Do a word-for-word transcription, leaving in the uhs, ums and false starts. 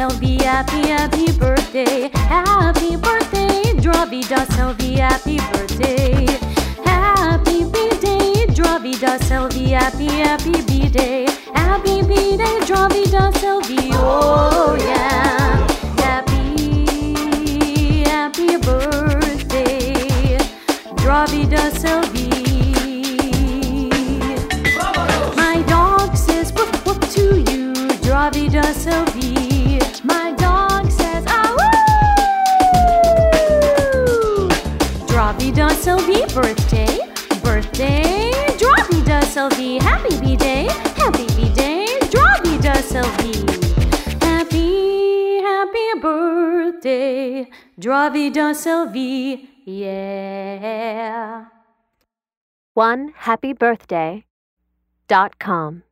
Sylvie, happy, happy birthday. Happy birthday, Dravida Sylvie, happy birthday. Happy B-Day, Dravida Sylvie, happy, happy B-Day. Happy B-Day, Dravida Sylvie, oh yeah. Happy, happy birthday, Dravida Sylvie. My dog says whoop whoop to you, Dravida Sylvie. My dog says ah woo. Dravida Sylvie, birthday, birthday, Dravida Sylvie. Happy B-Day, happy B-Day, Dravida Sylvie. Happy, happy birthday, Dravida Sylvie, yeah. one happy birthday dot com